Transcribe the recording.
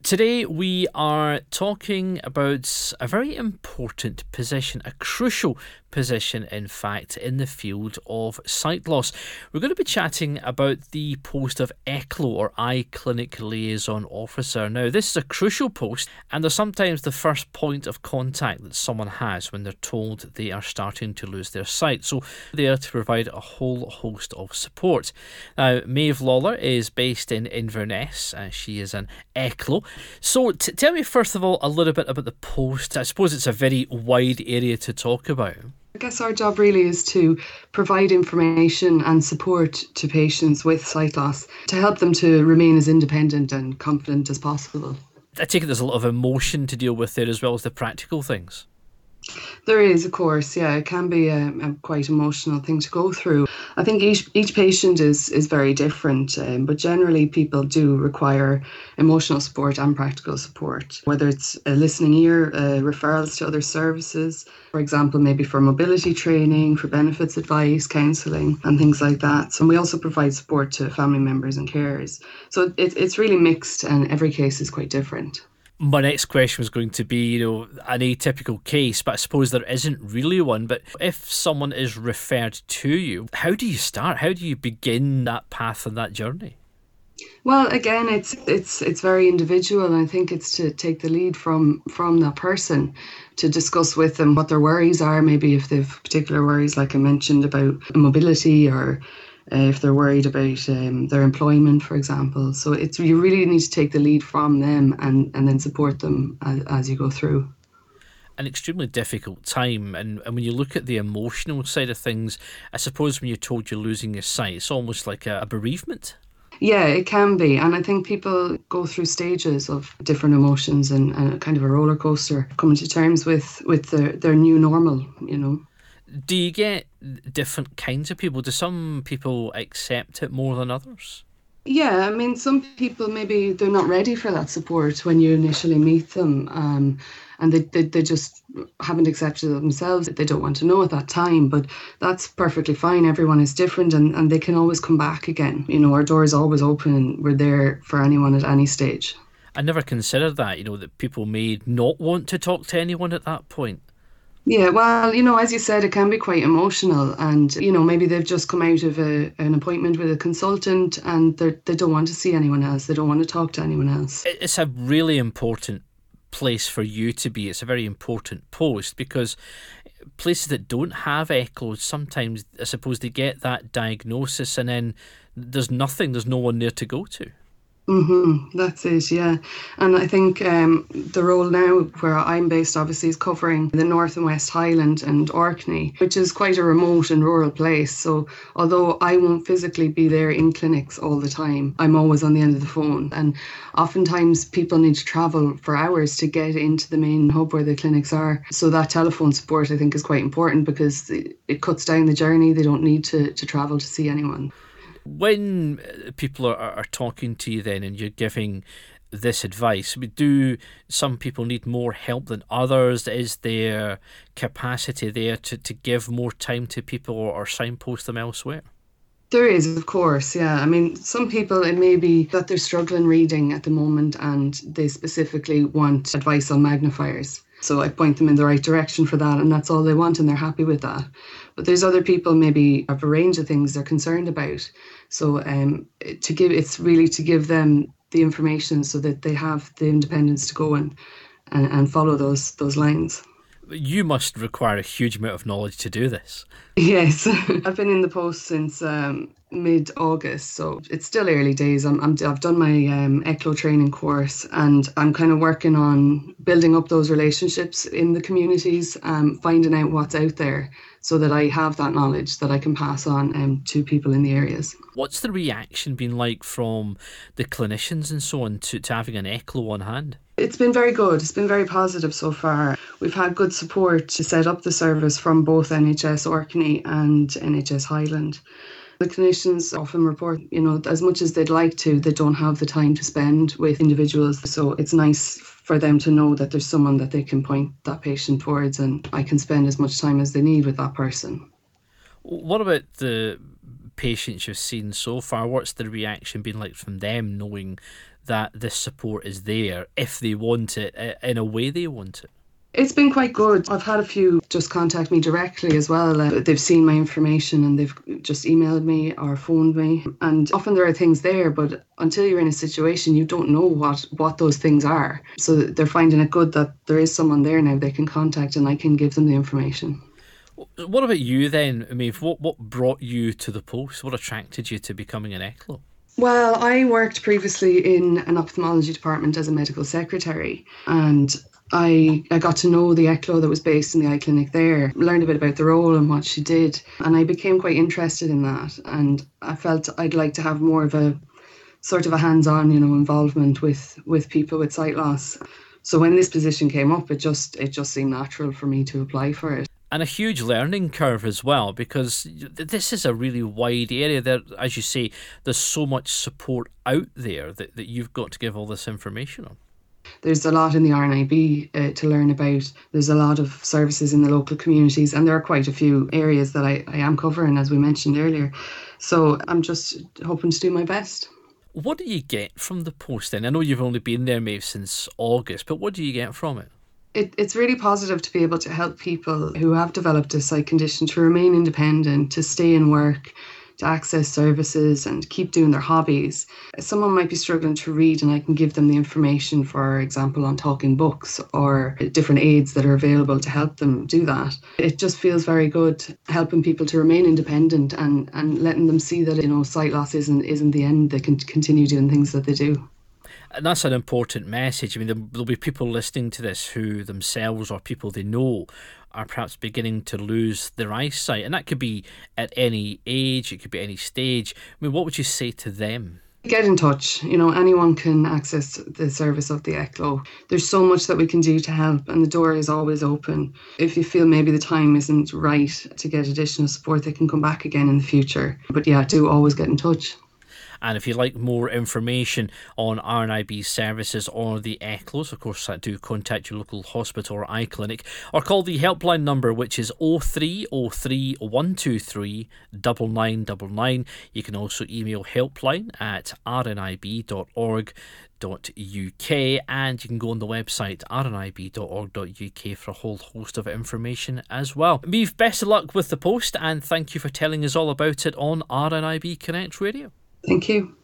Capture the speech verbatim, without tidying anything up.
Today we are talking about a very important position, a crucial position, in fact, in the field of sight loss. We're going to be chatting about the post of E C L O, or Eye Clinic Liaison Officer. Now, this is a crucial post, and they're sometimes the first point of contact that someone has when they're told they are starting to lose their sight. So they are to provide a whole host of support. Now, Maeve Lawler is based in Inverness. Uh, she is an E C L O. So t- tell me, first of all, a little bit about the post. I suppose it's a very wide area to talk about. I guess our job really is to provide information and support to patients with sight loss to help them to remain as independent and confident as possible. I take it there's a lot of emotion to deal with there as well as the practical things. There is, of course, yeah. It can be a, a quite emotional thing to go through. I think each each patient is is very different, um, but generally people do require emotional support and practical support, whether it's a listening ear, uh, referrals to other services, for example, maybe for mobility training, for benefits advice, counselling and things like that. So we also provide support to family members and carers. So it, it's really mixed, and every case is quite different. My next question was going to be, you know, an atypical case, but I suppose there isn't really one. But if someone is referred to you, how do you start? How do you begin that path and that journey? Well, again, it's it's it's very individual, and I think it's to take the lead from from that person, to discuss with them what their worries are, maybe if they've particular worries, like I mentioned, about mobility, or Uh, if they're worried about um, their employment, for example. So it's you really need to take the lead from them and, and then support them as, as you go through. An extremely difficult time, and, and when you look at the emotional side of things, I suppose when you're told you're losing your sight, it's almost like a, a bereavement. Yeah, it can be. And I think people go through stages of different emotions and, and kind of a roller coaster, coming to terms with, with their, their new normal, you know. Do you get different kinds of people? Do some people accept it more than others? Yeah, I mean, some people, maybe they're not ready for that support when you initially meet them, um, and they, they they just haven't accepted it themselves. They don't want to know at that time, but that's perfectly fine. Everyone is different, and, and they can always come back again. You know, our door is always open, and we're there for anyone at any stage. I never considered that, you know, that people may not want to talk to anyone at that point. Yeah, well, you know, as you said, it can be quite emotional, and, you know, maybe they've just come out of a, an appointment with a consultant and they they don't want to see anyone else. They don't want to talk to anyone else. It's a really important place for you to be. It's a very important post, because places that don't have E C L Os, sometimes, I suppose, they get that diagnosis and then there's nothing, there's no one there to go to. Mm-hmm, that's it, yeah. And I think um, the role now where I'm based obviously is covering the North and West Highland and Orkney, which is quite a remote and rural place. So although I won't physically be there in clinics all the time, I'm always on the end of the phone. And oftentimes people need to travel for hours to get into the main hub where the clinics are. So that telephone support, I think, is quite important, because it cuts down the journey. They don't need to, to travel to see anyone. When people are, are talking to you then and you're giving this advice, do some people need more help than others? Is there capacity there to, to give more time to people, or, or signpost them elsewhere? There is, of course, yeah. I mean, some people, it may be that they're struggling reading at the moment and they specifically want advice on magnifiers. So I point them in the right direction for that, and that's all they want, and they're happy with that. But there's other people maybe have a range of things they're concerned about. So um, to give, it's really to give them the information so that they have the independence to go and, and, and follow those those lines. You must require a huge amount of knowledge to do this. Yes, I've been in the post since um, mid-August, so it's still early days. I'm, I'm, I've done my um, E C L O training course, and I'm kind of working on building up those relationships in the communities, um, finding out what's out there so that I have that knowledge that I can pass on um, to people in the areas. What's the reaction been like from the clinicians and so on to, to having an E C L O on hand? It's been very good. It's been very positive so far. We've had good support to set up the service from both N H S Orkney and N H S Highland. The clinicians often report, you know, as much as they'd like to, they don't have the time to spend with individuals. So it's nice for them to know that there's someone that they can point that patient towards, and I can spend as much time as they need with that person. What about the patients you've seen so far, what's the reaction been like from them, knowing that this support is there if they want it, in a way they want it? It's been quite good. I've had a few just contact me directly as well. Uh, they've seen my information and they've just emailed me or phoned me. And often there are things there, but until you're in a situation, you don't know what, what those things are. So they're finding it good that there is someone there now they can contact and I can give them the information. What about you then, Maeve? What, what brought you to the post? What attracted you to becoming an E C L O? Well, I worked previously in an ophthalmology department as a medical secretary, and I, I got to know the E C L O that was based in the eye clinic there, learned a bit about the role and what she did, and I became quite interested in that, and I felt I'd like to have more of a sort of a hands-on, you know, involvement with, with people with sight loss. So when this position came up, it just it just seemed natural for me to apply for it. And a huge learning curve as well, because this is a really wide area. There, as you say, there's so much support out there that, that you've got to give all this information on. There's a lot in the R N I B uh, to learn about. There's a lot of services in the local communities, and there are quite a few areas that I, I am covering, as we mentioned earlier. So I'm just hoping to do my best. What do you get from the post then? I know you've only been there, Maeve, since August, but what do you get from it? It, it's really positive to be able to help people who have developed a sight condition to remain independent, to stay in work, to access services and keep doing their hobbies. Someone might be struggling to read and I can give them the information, for example, on talking books or different aids that are available to help them do that. It just feels very good helping people to remain independent and, and letting them see that, you know, sight loss isn't, isn't the end. They can continue doing things that they do. And that's an important message. I mean, there'll be people listening to this who themselves or people they know are perhaps beginning to lose their eyesight. And that could be at any age, it could be any stage. I mean, what would you say to them? Get in touch. You know, anyone can access the service of the E C L O. There's so much that we can do to help, and the door is always open. If you feel maybe the time isn't right to get additional support, they can come back again in the future. But yeah, do always get in touch. And if you'd like more information on R N I B services or the E C L Os, of course, do contact your local hospital or eye clinic, or call the helpline number, which is oh three oh three, one two three, nine nine nine nine. You can also email helpline at r n i b dot org dot u k, and you can go on the website r n i b dot org dot u k for a whole host of information as well. Maeve, best of luck with the post, and thank you for telling us all about it on R N I B Connect Radio. Thank you.